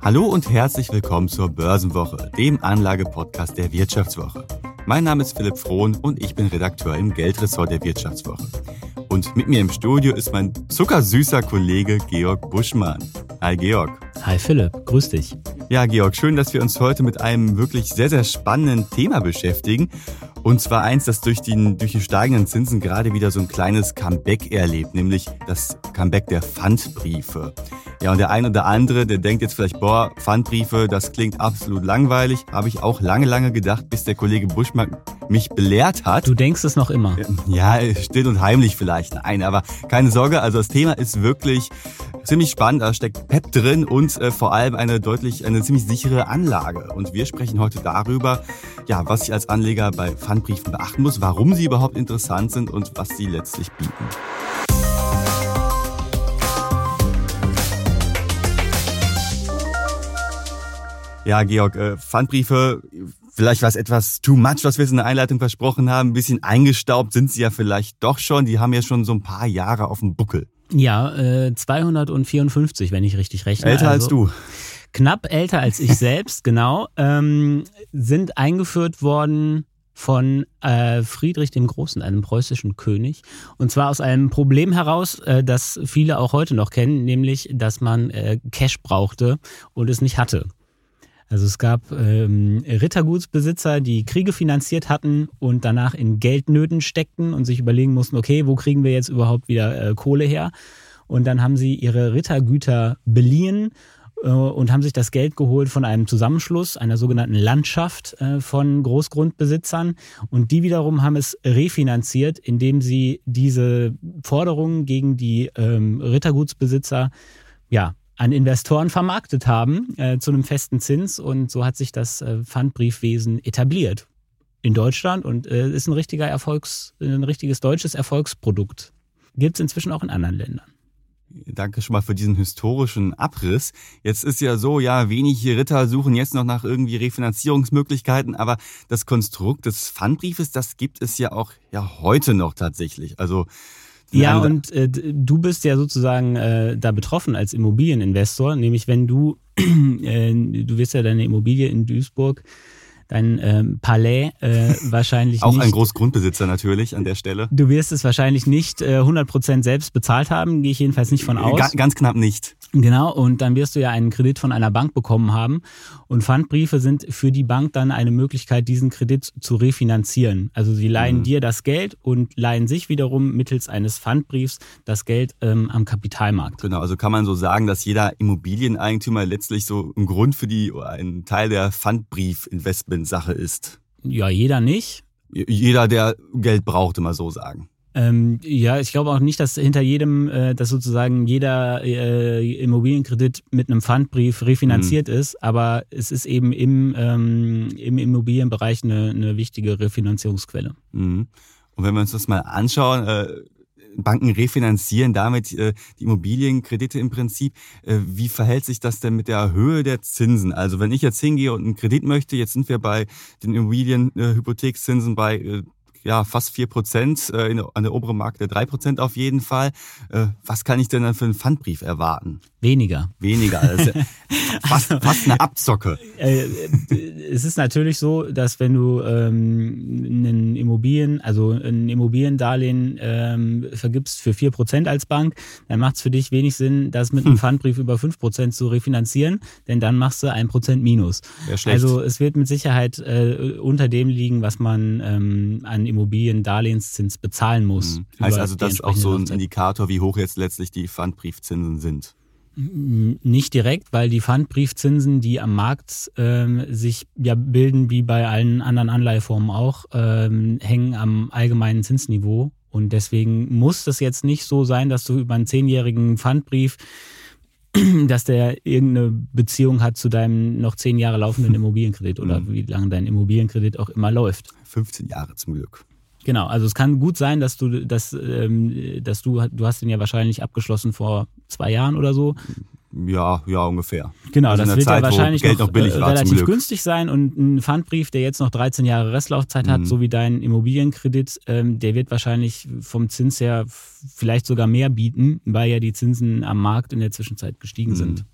Hallo und herzlich willkommen zur Börsenwoche, dem Anlagepodcast der Wirtschaftswoche. Mein Name ist Philipp Frohn und ich bin Redakteur im Geldressort der Wirtschaftswoche. Und mit mir im Studio ist mein zuckersüßer Kollege Georg Buschmann. Hi Georg. Hi Philipp, grüß dich. Ja Georg, schön, dass wir uns heute mit einem wirklich sehr, sehr spannenden Thema beschäftigen. Und zwar eins, das durch die steigenden Zinsen gerade wieder so ein kleines Comeback erlebt, nämlich das Comeback der Pfandbriefe. Ja, und der eine oder andere, der denkt jetzt vielleicht, Pfandbriefe, das klingt absolut langweilig. Habe ich auch lange gedacht, bis der Kollege Buschmann mich belehrt hat. Du denkst es noch immer. Ja, still und heimlich vielleicht. Nein, aber keine Sorge, also das Thema ist wirklich ziemlich spannend. Da steckt Pep drin und vor allem eine ziemlich sichere Anlage. Und wir sprechen heute darüber, ja, was ich als Anleger bei Pfandbriefen beachten muss, warum sie überhaupt interessant sind und was sie letztlich bieten. Ja, Georg, Pfandbriefe, vielleicht war es etwas too much, was wir in der Einleitung versprochen haben. Ein bisschen eingestaubt sind sie ja vielleicht doch schon. Die haben ja schon so ein paar Jahre auf dem Buckel. Ja, 254, wenn ich richtig rechne. Älter als du. Knapp älter als ich selbst, genau. Sind eingeführt worden von Friedrich dem Großen, einem preußischen König. Und zwar aus einem Problem heraus, das viele auch heute noch kennen, nämlich, dass man Cash brauchte und es nicht hatte. Also es gab Rittergutsbesitzer, die Kriege finanziert hatten und danach in Geldnöten steckten und sich überlegen mussten, okay, wo kriegen wir jetzt überhaupt wieder Kohle her? Und dann haben sie ihre Rittergüter beliehen und haben sich das Geld geholt von einem Zusammenschluss, einer sogenannten Landschaft von Großgrundbesitzern. Und die wiederum haben es refinanziert, indem sie diese Forderungen gegen die Rittergutsbesitzer, ja, an Investoren vermarktet haben zu einem festen Zins, und so hat sich das Pfandbriefwesen etabliert in Deutschland und ist ein richtiges deutsches Erfolgsprodukt. Gibt es inzwischen auch in anderen Ländern. Danke schon mal für diesen historischen Abriss. Jetzt ist ja so, ja, wenige Ritter suchen jetzt noch nach irgendwie Refinanzierungsmöglichkeiten, aber das Konstrukt des Pfandbriefes, das gibt es ja auch heute noch tatsächlich. Also ja, und du bist ja sozusagen da betroffen als Immobilieninvestor, nämlich wenn du wirst ja deine Immobilie in Duisburg, dein Palais wahrscheinlich auch nicht... Auch ein Großgrundbesitzer natürlich an der Stelle. Du wirst es wahrscheinlich nicht 100% selbst bezahlt haben, gehe ich jedenfalls nicht von aus. Ganz knapp nicht. Genau, und dann wirst du ja einen Kredit von einer Bank bekommen haben. Und Pfandbriefe sind für die Bank dann eine Möglichkeit, diesen Kredit zu refinanzieren. Also sie leihen dir das Geld und leihen sich wiederum mittels eines Pfandbriefs das Geld am Kapitalmarkt. Genau, also kann man so sagen, dass jeder Immobilieneigentümer letztlich so ein Grund für ein Teil der Pfandbrief-Investment-Sache ist. Ja, jeder nicht. Jeder, der Geld braucht, immer so sagen. Ja, ich glaube auch nicht, dass hinter jedem, dass sozusagen jeder Immobilienkredit mit einem Pfandbrief refinanziert ist, aber es ist eben im Immobilienbereich eine wichtige Refinanzierungsquelle. Mhm. Und wenn wir uns das mal anschauen, Banken refinanzieren damit die Immobilienkredite im Prinzip. Wie verhält sich das denn mit der Höhe der Zinsen? Also wenn ich jetzt hingehe und einen Kredit möchte, jetzt sind wir bei den Immobilienhypothekszinsen bei fast 4%, an der oberen Marke der 3% auf jeden Fall. Was kann ich denn dann für einen Pfandbrief erwarten? Weniger. Also fast eine Abzocke. Es ist natürlich so, dass wenn du ein Immobiliendarlehen vergibst für 4% als Bank, dann macht es für dich wenig Sinn, das mit einem Pfandbrief über 5% zu refinanzieren, denn dann machst du 1% Minus. Also es wird mit Sicherheit unter dem liegen, was man an Immobiliendarlehenszins bezahlen muss. Heißt also, das ist auch so ein Indikator, wie hoch jetzt letztlich die Pfandbriefzinsen sind? Nicht direkt, weil die Pfandbriefzinsen, die am Markt sich ja bilden, wie bei allen anderen Anleiheformen auch, hängen am allgemeinen Zinsniveau. Und deswegen muss das jetzt nicht so sein, dass du über einen 10-jährigen Pfandbrief, dass der irgendeine Beziehung hat zu deinem noch 10 Jahre laufenden Immobilienkredit oder wie lange dein Immobilienkredit auch immer läuft. 15 Jahre zum Glück. Genau, also es kann gut sein, dass du hast den ja wahrscheinlich abgeschlossen vor 2 Jahren oder so. Ja, ungefähr. Genau, also das wird Zeit, ja wahrscheinlich noch billig war, relativ günstig sein, und ein Pfandbrief, der jetzt noch 13 Jahre Restlaufzeit hat, so wie dein Immobilienkredit, der wird wahrscheinlich vom Zins her vielleicht sogar mehr bieten, weil ja die Zinsen am Markt in der Zwischenzeit gestiegen sind.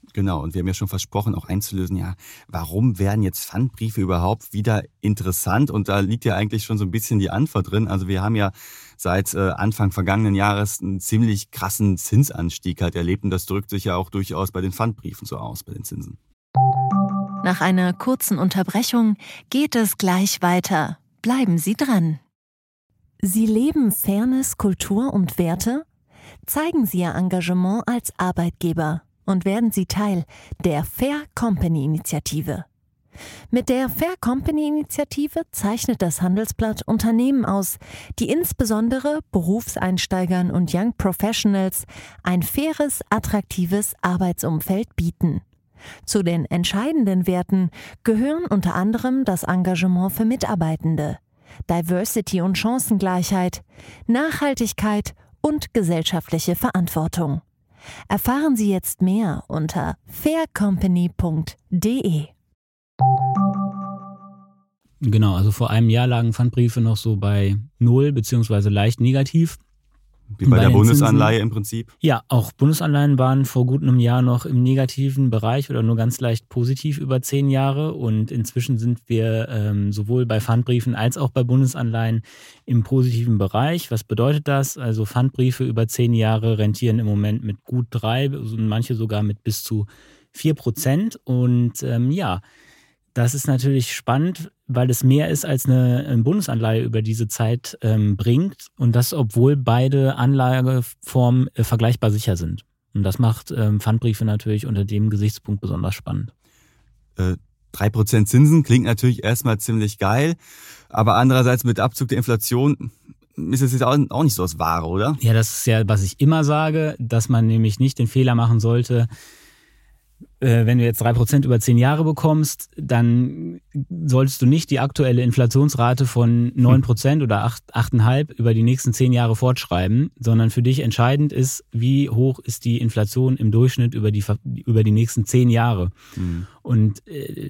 Genau, und wir haben ja schon versprochen, auch einzulösen, ja, warum werden jetzt Pfandbriefe überhaupt wieder interessant? Und da liegt ja eigentlich schon so ein bisschen die Antwort drin. Also wir haben ja seit Anfang vergangenen Jahres einen ziemlich krassen Zinsanstieg halt erlebt und das drückt sich ja auch durchaus bei den Pfandbriefen so aus, bei den Zinsen. Nach einer kurzen Unterbrechung geht es gleich weiter. Bleiben Sie dran. Sie leben Fairness, Kultur und Werte? Zeigen Sie Ihr Engagement als Arbeitgeber und werden Sie Teil der Fair Company Initiative. Mit der Fair Company Initiative zeichnet das Handelsblatt Unternehmen aus, die insbesondere Berufseinsteigern und Young Professionals ein faires, attraktives Arbeitsumfeld bieten. Zu den entscheidenden Werten gehören unter anderem das Engagement für Mitarbeitende, Diversity und Chancengleichheit, Nachhaltigkeit und gesellschaftliche Verantwortung. Erfahren Sie jetzt mehr unter faircompany.de. Genau, also vor einem Jahr lagen Pfandbriefe noch so bei 0 beziehungsweise leicht negativ. Wie bei der Bundesanleihe im Prinzip? Ja, auch Bundesanleihen waren vor gut einem Jahr noch im negativen Bereich oder nur ganz leicht positiv über 10 Jahre. Und inzwischen sind wir sowohl bei Pfandbriefen als auch bei Bundesanleihen im positiven Bereich. Was bedeutet das? Also Pfandbriefe über 10 Jahre rentieren im Moment mit gut 3, manche sogar mit bis zu 4%. Und das ist natürlich spannend, weil es mehr ist, als eine Bundesanleihe über diese Zeit bringt. Und das, obwohl beide Anlageformen vergleichbar sicher sind. Und das macht Pfandbriefe natürlich unter dem Gesichtspunkt besonders spannend. 3% Zinsen klingt natürlich erstmal ziemlich geil. Aber andererseits mit Abzug der Inflation ist es jetzt auch nicht so das Wahre, oder? Ja, das ist ja, was ich immer sage, dass man nämlich nicht den Fehler machen sollte, wenn du jetzt 3% über 10 Jahre bekommst, dann solltest du nicht die aktuelle Inflationsrate von 9% oder 8,5% über die nächsten 10 Jahre fortschreiben, sondern für dich entscheidend ist, wie hoch ist die Inflation im Durchschnitt über die nächsten 10 Jahre. Mhm. Und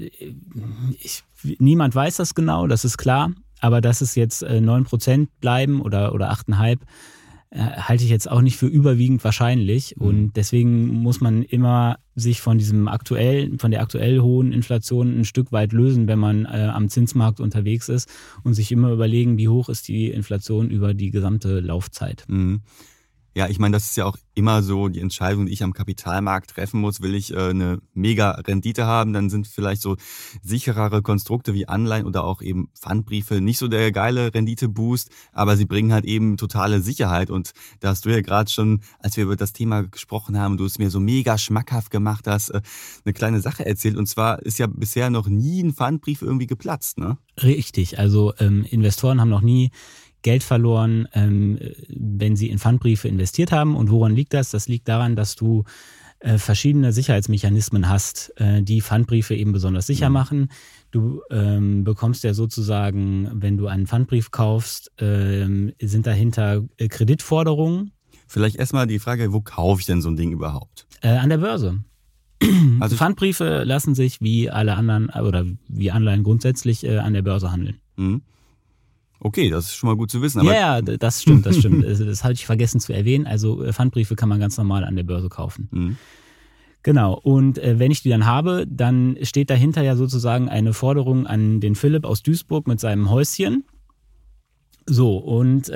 niemand weiß das genau, das ist klar, aber dass es jetzt 9% bleiben oder 8,5%, halte ich jetzt auch nicht für überwiegend wahrscheinlich. Und deswegen muss man immer sich von der aktuell hohen Inflation ein Stück weit lösen, wenn man am Zinsmarkt unterwegs ist und sich immer überlegen, wie hoch ist die Inflation über die gesamte Laufzeit. Mhm. Ja, ich meine, das ist ja auch immer so die Entscheidung, die ich am Kapitalmarkt treffen muss. Will ich eine mega Rendite haben, dann sind vielleicht so sicherere Konstrukte wie Anleihen oder auch eben Pfandbriefe nicht so der geile Renditeboost, aber sie bringen halt eben totale Sicherheit. Und da hast du ja gerade schon, als wir über das Thema gesprochen haben, du es mir so mega schmackhaft gemacht hast, eine kleine Sache erzählt. Und zwar ist ja bisher noch nie ein Pfandbrief irgendwie geplatzt, ne? Richtig, also Investoren haben noch nie Geld verloren, wenn sie in Pfandbriefe investiert haben. Und woran liegt das? Das liegt daran, dass du verschiedene Sicherheitsmechanismen hast, die Pfandbriefe eben besonders sicher machen. Du bekommst ja sozusagen, wenn du einen Pfandbrief kaufst, sind dahinter Kreditforderungen. Vielleicht erstmal die Frage, wo kaufe ich denn so ein Ding überhaupt? An der Börse. Also Pfandbriefe lassen sich wie alle anderen oder wie Anleihen grundsätzlich an der Börse handeln. Mhm. Okay, das ist schon mal gut zu wissen. Aber ja, das stimmt. Das hatte ich vergessen zu erwähnen. Also Pfandbriefe kann man ganz normal an der Börse kaufen. Mhm. Genau, und wenn ich die dann habe, dann steht dahinter ja sozusagen eine Forderung an den Philipp aus Duisburg mit seinem Häuschen. So, und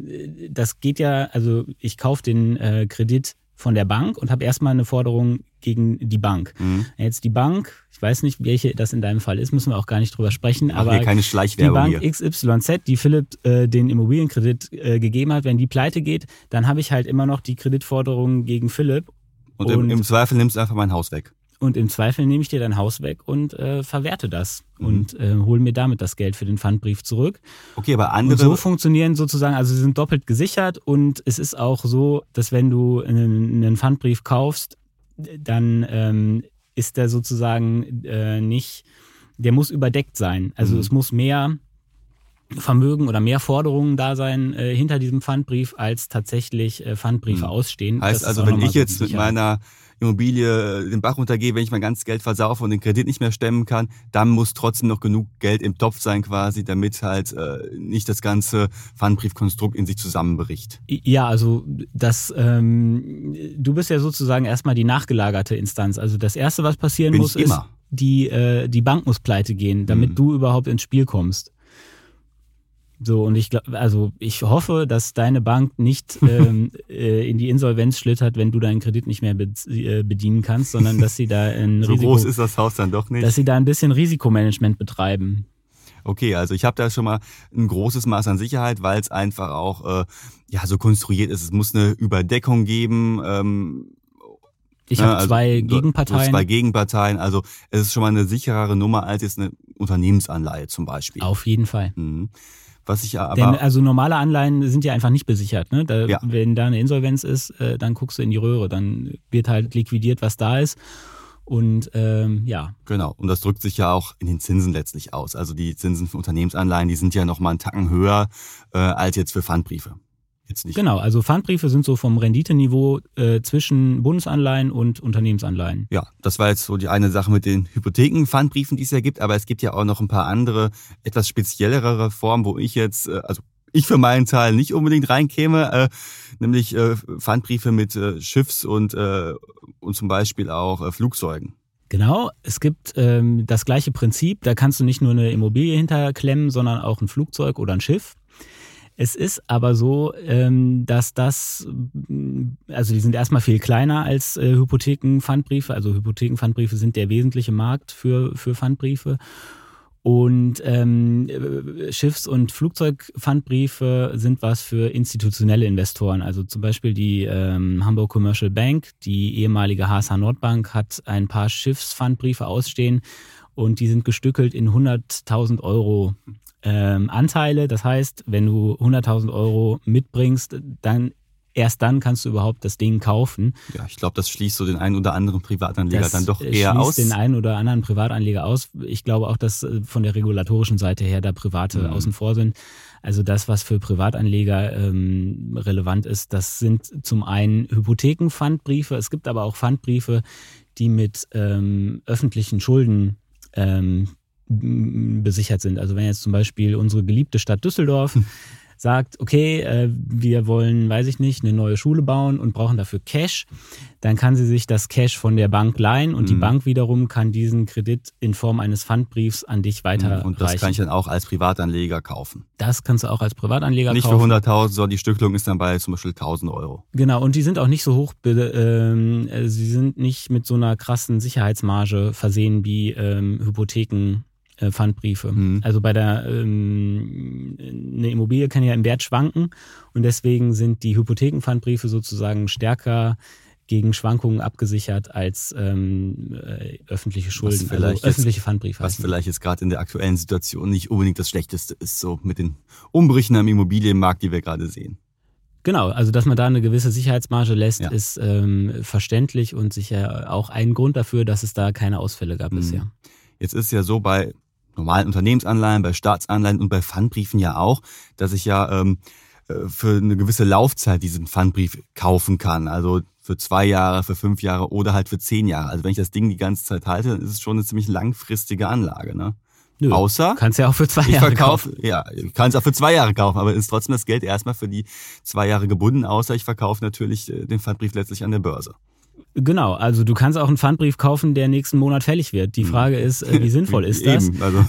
das geht ja, also ich kaufe den Kredit von der Bank und habe erstmal eine Forderung gegen die Bank. Mhm. Jetzt die Bank, ich weiß nicht, welche das in deinem Fall ist, müssen wir auch gar nicht drüber sprechen, aber hier keine Schleichwerbung die Bank hier. XYZ, die Philipp den Immobilienkredit gegeben hat, wenn die pleite geht, dann habe ich halt immer noch die Kreditforderung gegen Philipp. Und im Zweifel nimmst du einfach mein Haus weg. Und im Zweifel nehme ich dir dein Haus weg und verwerte das und hole mir damit das Geld für den Pfandbrief zurück. Okay, aber andere... Und so funktionieren sozusagen, also sie sind doppelt gesichert und es ist auch so, dass wenn du einen Pfandbrief kaufst, dann ist der sozusagen nicht, der muss überdeckt sein. Also es muss mehr Vermögen oder mehr Forderungen da sein hinter diesem Pfandbrief, als tatsächlich Pfandbriefe ausstehen. Heißt also, wenn ich jetzt mit meiner Immobilie den Bach runtergeht, wenn ich mein ganzes Geld versaufe und den Kredit nicht mehr stemmen kann, dann muss trotzdem noch genug Geld im Topf sein quasi, damit halt nicht das ganze Pfandbriefkonstrukt in sich zusammenbricht. Ja, also du bist ja sozusagen erstmal die nachgelagerte Instanz. Also das Erste, was passieren muss, ist, die Bank muss pleite gehen, damit du überhaupt ins Spiel kommst. So, und ich hoffe, dass deine Bank nicht in die Insolvenz schlittert, wenn du deinen Kredit nicht mehr bedienen kannst, sondern dass sie da so groß ist das Haus dann doch nicht. Dass sie da ein bisschen Risikomanagement betreiben. Okay, also ich habe da schon mal ein großes Maß an Sicherheit, weil es einfach auch so konstruiert ist. Es muss eine Überdeckung geben. Ich habe zwei Gegenparteien. Zwei Gegenparteien, also es ist schon mal eine sicherere Nummer als jetzt eine Unternehmensanleihe zum Beispiel. Auf jeden Fall. Mhm. Was ich aber Denn also normale Anleihen sind ja einfach nicht besichert. Ne? Wenn da eine Insolvenz ist, dann guckst du in die Röhre. Dann wird halt liquidiert, was da ist. Und Genau, und das drückt sich ja auch in den Zinsen letztlich aus. Also die Zinsen für Unternehmensanleihen, die sind ja nochmal einen Tacken höher als jetzt für Pfandbriefe. Jetzt nicht. Genau, also Pfandbriefe sind so vom Renditeniveau zwischen Bundesanleihen und Unternehmensanleihen. Ja, das war jetzt so die eine Sache mit den Hypotheken-Pfandbriefen, die es ja gibt, aber es gibt ja auch noch ein paar andere, etwas speziellere Formen, wo ich jetzt, ich für meinen Teil nicht unbedingt reinkäme, nämlich Pfandbriefe mit Schiffs- und zum Beispiel auch Flugzeugen. Genau, es gibt das gleiche Prinzip, da kannst du nicht nur eine Immobilie hinterklemmen, sondern auch ein Flugzeug oder ein Schiff. Es ist aber so, dass die sind erstmal viel kleiner als Hypothekenpfandbriefe. Also Hypothekenpfandbriefe sind der wesentliche Markt für Pfandbriefe. Und Schiffs- und Flugzeugpfandbriefe sind was für institutionelle Investoren. Also zum Beispiel die Hamburg Commercial Bank, die ehemalige HSH Nordbank, hat ein paar Schiffspfandbriefe ausstehen und die sind gestückelt in 100.000 Euro Anteile. Das heißt, wenn du 100.000 Euro mitbringst, erst dann kannst du überhaupt das Ding kaufen. Ja, ich glaube, das schließt so den einen oder anderen Privatanleger dann doch eher aus. Das schließt den einen oder anderen Privatanleger aus. Ich glaube auch, dass von der regulatorischen Seite her da Private außen vor sind. Also das, was für Privatanleger relevant ist, das sind zum einen Hypothekenpfandbriefe. Es gibt aber auch Pfandbriefe, die mit öffentlichen Schulden besichert sind. Also wenn jetzt zum Beispiel unsere geliebte Stadt Düsseldorf sagt, okay, wir wollen, weiß ich nicht, eine neue Schule bauen und brauchen dafür Cash, dann kann sie sich das Cash von der Bank leihen und die Bank wiederum kann diesen Kredit in Form eines Pfandbriefs an dich weiterreichen. Und das kann ich dann auch als Privatanleger kaufen. Das kannst du auch als Privatanleger nicht kaufen. Nicht für 100.000, sondern die Stückelung ist dann bei zum Beispiel 1.000 Euro. Genau, und die sind auch nicht so hoch, sie sind nicht mit so einer krassen Sicherheitsmarge versehen wie Hypotheken. Pfandbriefe. Also bei eine Immobilie kann ja im Wert schwanken und deswegen sind die Hypothekenpfandbriefe sozusagen stärker gegen Schwankungen abgesichert als öffentliche Schulden, also öffentliche Pfandbriefe. Was vielleicht jetzt gerade in der aktuellen Situation nicht unbedingt das Schlechteste ist, so mit den Umbrüchen am Immobilienmarkt, die wir gerade sehen. Genau, also dass man da eine gewisse Sicherheitsmarge lässt, ist verständlich und sicher auch ein Grund dafür, dass es da keine Ausfälle gab bisher. Jetzt ist ja so bei normalen Unternehmensanleihen, bei Staatsanleihen und bei Pfandbriefen ja auch, dass ich ja für eine gewisse Laufzeit diesen Pfandbrief kaufen kann. Also für 2 Jahre, für 5 Jahre oder halt für 10 Jahre. Also wenn ich das Ding die ganze Zeit halte, dann ist es schon eine ziemlich langfristige Anlage, ne? Nö, außer kannst ja auch für 2 Jahre kaufen. Ja, ich kann es auch für 2 Jahre kaufen, aber ist trotzdem das Geld erstmal für die 2 Jahre gebunden, außer ich verkaufe natürlich den Pfandbrief letztlich an der Börse. Genau, also du kannst auch einen Pfandbrief kaufen, der nächsten Monat fällig wird. Die Frage ist, wie sinnvoll ist das? Eben, also.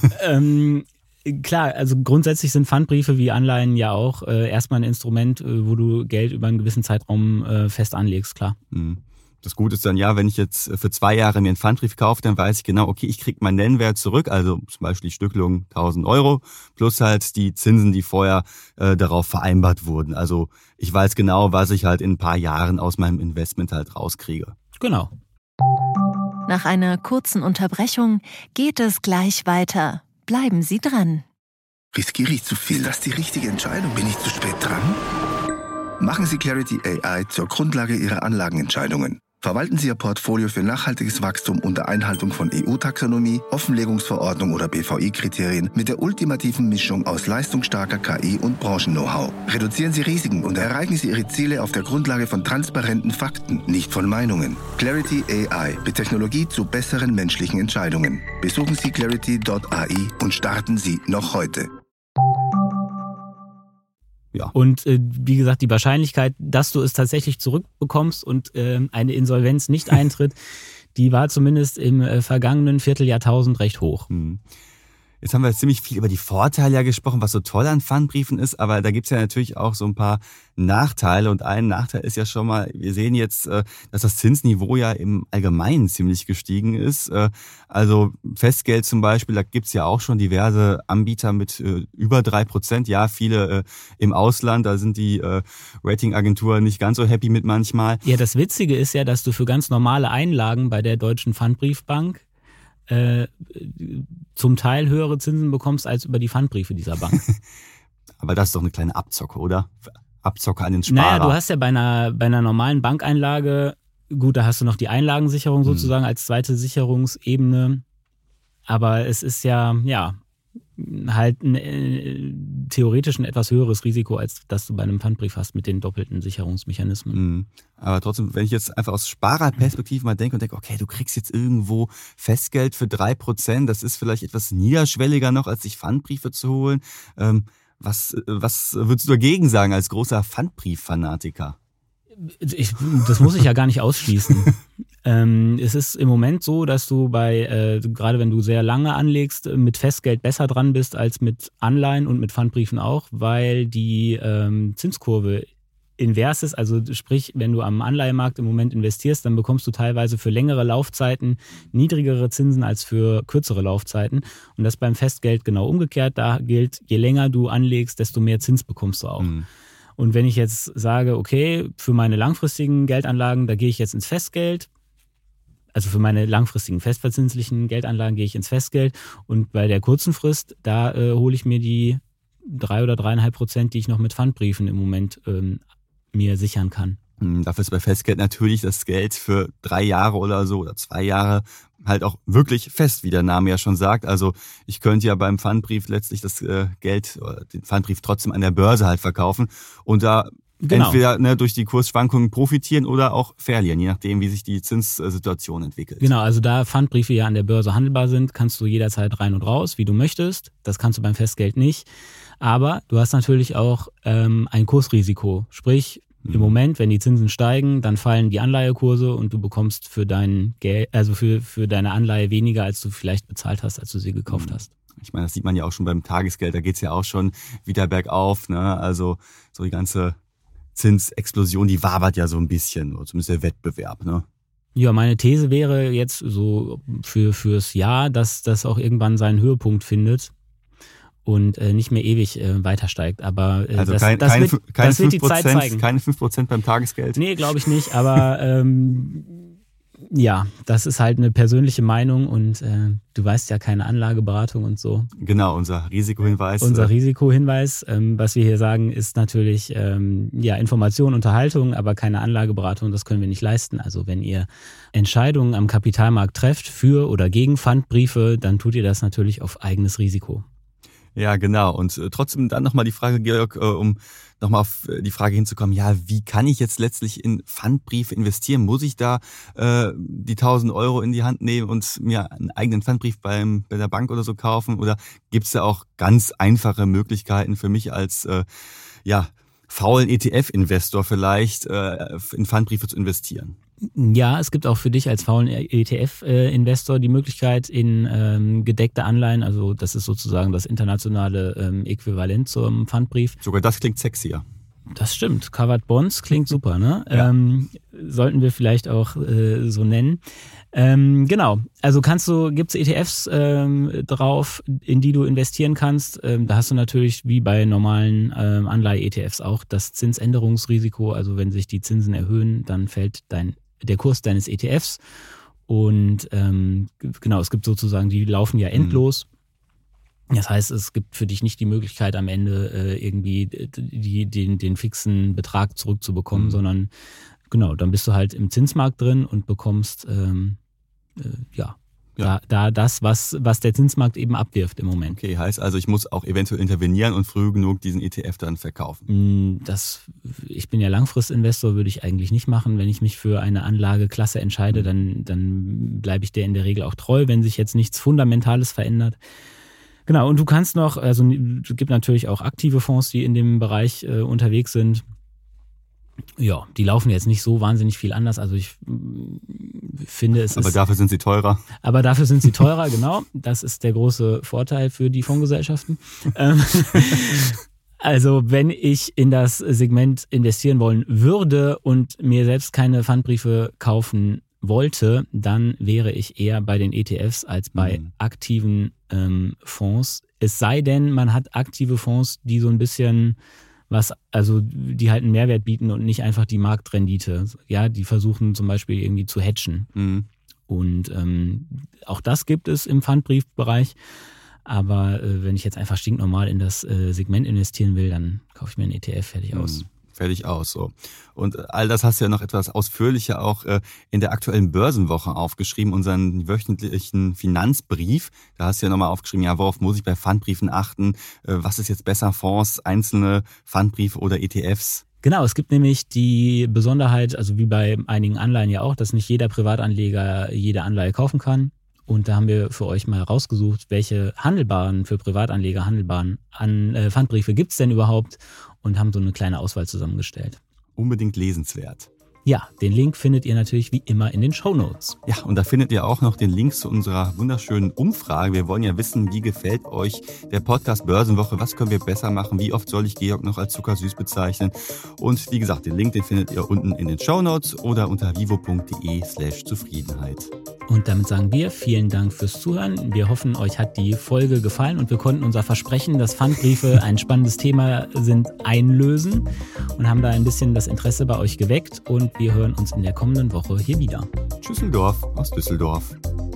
Klar, also grundsätzlich sind Pfandbriefe wie Anleihen ja auch erstmal ein Instrument, wo du Geld über einen gewissen Zeitraum fest anlegst, klar. Das Gute ist dann ja, wenn ich jetzt für 2 Jahre mir einen Pfandbrief kaufe, dann weiß ich genau, okay, ich kriege meinen Nennwert zurück, also zum Beispiel die Stückelung 1.000 Euro plus halt die Zinsen, die vorher darauf vereinbart wurden. Also ich weiß genau, was ich halt in ein paar Jahren aus meinem Investment halt rauskriege. Genau. Nach einer kurzen Unterbrechung geht es gleich weiter. Bleiben Sie dran. Riskiere ich zu viel? Das ist die richtige Entscheidung. Bin ich zu spät dran? Machen Sie Clarity AI zur Grundlage Ihrer Anlagenentscheidungen. Verwalten Sie Ihr Portfolio für nachhaltiges Wachstum unter Einhaltung von EU-Taxonomie, Offenlegungsverordnung oder BVI-Kriterien mit der ultimativen Mischung aus leistungsstarker KI und Branchen-Know-how. Reduzieren Sie Risiken und erreichen Sie Ihre Ziele auf der Grundlage von transparenten Fakten, nicht von Meinungen. Clarity AI, mit Technologie zu besseren menschlichen Entscheidungen. Besuchen Sie clarity.ai und starten Sie noch heute. Ja. Und wie gesagt, die Wahrscheinlichkeit, dass du es tatsächlich zurückbekommst und eine Insolvenz nicht eintritt, die war zumindest im vergangenen Vierteljahrtausend recht hoch. Jetzt haben wir ziemlich viel über die Vorteile ja gesprochen, was so toll an Pfandbriefen ist, aber da gibt's ja natürlich auch so ein paar Nachteile. Und ein Nachteil ist ja schon mal, wir sehen jetzt, dass das Zinsniveau ja im Allgemeinen ziemlich gestiegen ist. Also Festgeld zum Beispiel, da gibt's ja auch schon diverse Anbieter mit über 3%. Ja, viele im Ausland, da sind die Ratingagenturen nicht ganz so happy mit manchmal. Ja, das Witzige ist ja, dass du für ganz normale Einlagen bei der Deutschen Pfandbriefbank zum Teil höhere Zinsen bekommst als über die Pfandbriefe dieser Bank. Aber das ist doch eine kleine Abzocke, oder? Abzocke an den Sparer. Naja, du hast ja bei einer normalen Bankeinlage, gut, da hast du noch die Einlagensicherung sozusagen als zweite Sicherungsebene. Aber es ist ja halt theoretisch ein etwas höheres Risiko, als das du bei einem Pfandbrief hast mit den doppelten Sicherungsmechanismen. Aber trotzdem, wenn ich jetzt einfach aus Sparerperspektive mal denke und denke, okay, du kriegst jetzt irgendwo Festgeld für 3%, das ist vielleicht etwas niederschwelliger noch, als sich Pfandbriefe zu holen. Was würdest du dagegen sagen als großer Pfandbrief-Fanatiker? Das muss ich ja gar nicht ausschließen. Es ist im Moment so, dass du gerade wenn du sehr lange anlegst, mit Festgeld besser dran bist als mit Anleihen und mit Pfandbriefen auch, weil die Zinskurve invers ist. Also sprich, wenn du am Anleihemarkt im Moment investierst, dann bekommst du teilweise für längere Laufzeiten niedrigere Zinsen als für kürzere Laufzeiten. Und das beim Festgeld genau umgekehrt. Da gilt, je länger du anlegst, desto mehr Zins bekommst du auch. Und wenn ich jetzt sage, okay, für meine langfristigen Geldanlagen, da gehe ich jetzt ins Festgeld, also für meine langfristigen festverzinslichen Geldanlagen gehe ich ins Festgeld und bei der kurzen Frist, da hole ich mir die 3 oder 3,5%, die ich noch mit Pfandbriefen im Moment mir sichern kann. Dafür ist bei Festgeld natürlich das Geld für 3 Jahre oder so oder 2 Jahre halt auch wirklich fest, wie der Name ja schon sagt. Also ich könnte ja beim Pfandbrief letztlich das Geld oder den Pfandbrief trotzdem an der Börse halt verkaufen und da entweder durch die Kursschwankungen profitieren oder auch verlieren, je nachdem, wie sich die Zinssituation entwickelt. Genau, also da Pfandbriefe ja an der Börse handelbar sind, kannst du jederzeit rein und raus, wie du möchtest. Das kannst du beim Festgeld nicht. Aber du hast natürlich auch ein Kursrisiko. Sprich, im Moment, wenn die Zinsen steigen, dann fallen die Anleihekurse und du bekommst für dein Geld, also für deine Anleihe weniger, als du vielleicht bezahlt hast, als du sie gekauft hast. Ich meine, das sieht man ja auch schon beim Tagesgeld, da geht's ja auch schon wieder bergauf, ne? Also so die ganze Zinsexplosion, die wabert ja so ein bisschen, oder zumindest der Wettbewerb, ne? Ja, meine These wäre jetzt so fürs Jahr, dass das auch irgendwann seinen Höhepunkt findet und nicht mehr ewig weiter steigt. Aber also das wird die Zeit zeigen. Keine 5% beim Tagesgeld? Nee, glaube ich nicht. Aber ja, das ist halt eine persönliche Meinung und du weißt ja, keine Anlageberatung und so. Genau, unser Risikohinweis. Was wir hier sagen, ist natürlich Information, Unterhaltung, aber keine Anlageberatung, das können wir nicht leisten. Also wenn ihr Entscheidungen am Kapitalmarkt trefft für oder gegen Pfandbriefe, dann tut ihr das natürlich auf eigenes Risiko. Ja, genau. Und trotzdem dann nochmal die Frage, Georg, um nochmal auf die Frage hinzukommen, ja, wie kann ich jetzt letztlich in Pfandbriefe investieren? Muss ich da die 1.000 € in die Hand nehmen und mir einen eigenen Pfandbrief bei der Bank oder so kaufen? Oder gibt es da auch ganz einfache Möglichkeiten für mich als faulen ETF-Investor vielleicht in Pfandbriefe zu investieren? Ja, es gibt auch für dich als faulen ETF-Investor die Möglichkeit in gedeckte Anleihen, also das ist sozusagen das internationale Äquivalent zum Pfandbrief. Sogar das klingt sexier. Das stimmt. Covered Bonds klingt super, ne? Ja. Sollten wir vielleicht auch so nennen. Genau. Also gibt's ETFs drauf, in die du investieren kannst. Da hast du natürlich wie bei normalen Anleihe-ETFs auch das Zinsänderungsrisiko. Also wenn sich die Zinsen erhöhen, dann fällt der Kurs deines ETFs. Und genau, es gibt sozusagen, die laufen ja endlos. Das heißt, es gibt für dich nicht die Möglichkeit, am Ende irgendwie den fixen Betrag zurückzubekommen, sondern genau, dann bist du halt im Zinsmarkt drin und bekommst da das, was der Zinsmarkt eben abwirft im Moment. Okay, heißt also, ich muss auch eventuell intervenieren und früh genug diesen ETF dann verkaufen. Ich bin ja Langfristinvestor, würde ich eigentlich nicht machen. Wenn ich mich für eine Anlageklasse entscheide, dann bleibe ich der in der Regel auch treu, wenn sich jetzt nichts Fundamentales verändert. Genau, und du kannst noch, also es gibt natürlich auch aktive Fonds, die in dem Bereich unterwegs sind. Ja, die laufen jetzt nicht so wahnsinnig viel anders. Also ich finde, Aber dafür sind sie teurer. Aber dafür sind sie teurer, genau. Das ist der große Vorteil für die Fondsgesellschaften. Also wenn ich in das Segment investieren wollen würde und mir selbst keine Pfandbriefe kaufen wollte, dann wäre ich eher bei den ETFs als bei aktiven Fonds. Es sei denn, man hat aktive Fonds, die so ein bisschen die halt einen Mehrwert bieten und nicht einfach die Marktrendite. Ja, die versuchen zum Beispiel irgendwie zu hedgen. Und auch das gibt es im Pfandbriefbereich. Aber wenn ich jetzt einfach stinknormal in das Segment investieren will, dann kaufe ich mir einen ETF, fertig aus. Fertig aus, so. Und all das hast du ja noch etwas ausführlicher auch in der aktuellen Börsenwoche aufgeschrieben, unseren wöchentlichen Finanzbrief. Da hast du ja nochmal aufgeschrieben, ja, worauf muss ich bei Pfandbriefen achten? Was ist jetzt besser, Fonds, einzelne Pfandbriefe oder ETFs? Genau, es gibt nämlich die Besonderheit, also wie bei einigen Anleihen ja auch, dass nicht jeder Privatanleger jede Anleihe kaufen kann. Und da haben wir für euch mal rausgesucht, welche für Privatanleger handelbaren Pfandbriefe gibt es denn überhaupt, und haben so eine kleine Auswahl zusammengestellt. Unbedingt lesenswert. Ja, den Link findet ihr natürlich wie immer in den Shownotes. Ja, und da findet ihr auch noch den Link zu unserer wunderschönen Umfrage. Wir wollen ja wissen, wie gefällt euch der Podcast Börsenwoche? Was können wir besser machen? Wie oft soll ich Georg noch als zuckersüß bezeichnen? Und wie gesagt, den Link, den findet ihr unten in den Shownotes oder unter vivo.de/Zufriedenheit. Und damit sagen wir vielen Dank fürs Zuhören. Wir hoffen, euch hat die Folge gefallen und wir konnten unser Versprechen, dass Pfandbriefe ein spannendes Thema sind, einlösen und haben da ein bisschen das Interesse bei euch geweckt. Und wir hören uns in der kommenden Woche hier wieder. Tschüsseldorf aus Düsseldorf.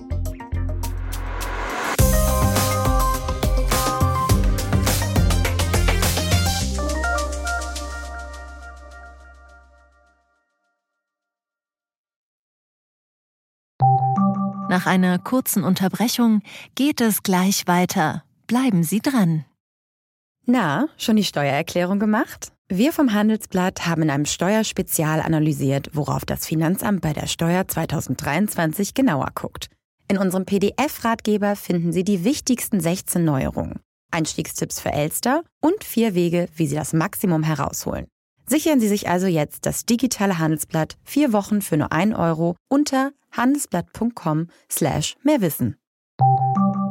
Nach einer kurzen Unterbrechung geht es gleich weiter. Bleiben Sie dran. Na, schon die Steuererklärung gemacht? Wir vom Handelsblatt haben in einem Steuerspezial analysiert, worauf das Finanzamt bei der Steuer 2023 genauer guckt. In unserem PDF-Ratgeber finden Sie die wichtigsten 16 Neuerungen, Einstiegstipps für Elster und 4 Wege, wie Sie das Maximum herausholen. Sichern Sie sich also jetzt das digitale Handelsblatt 4 Wochen für nur 1 € unter handelsblatt.com/mehrwissen.